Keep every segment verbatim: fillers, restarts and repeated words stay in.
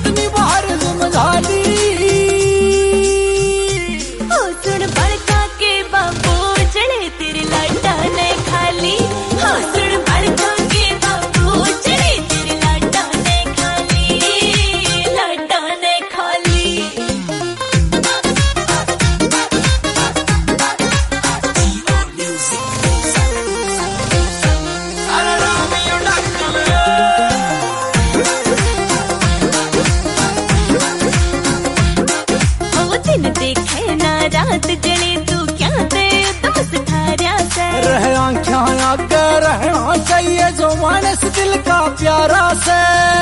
कितनी बार समझा ली। हो सुन बड़का के बाबू चढ़े तेरे लाटा ने खाली। हो सुन बड़का के बाबू चढ़े तेरे लाटा ने खाली, लाटा ने खाली। दिन देखे ना रात जले तू क्या दे दोस्त थारा से। रह आँखें आगे रहना चाहिए जो मानस दिल का प्यारा से।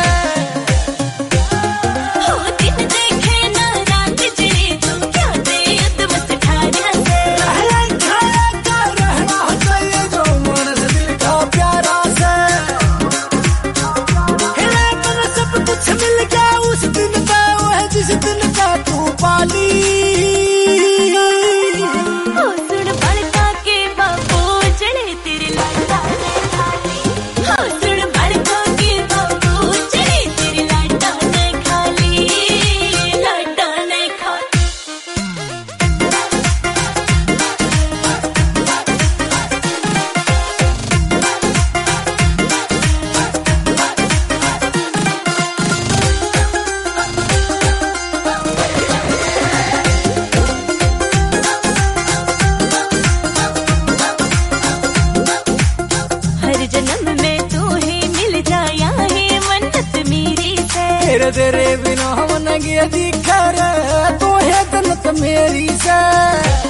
हो दिन देखे ना रात जले तू क्या दे दोस्त थारा से। रह आँखें आगे रहना चाहिए जो मानस दिल का प्यारा से। हिले मन सब कुछ मिल गया उस दिन पे, वह जिस दिन पे तू पाली। जन्म में तू ही मिल जाया है मन्नत मेरी से। तेरे तेरे बिना मन गया दिखा रे, तू है जन्नत मेरी से।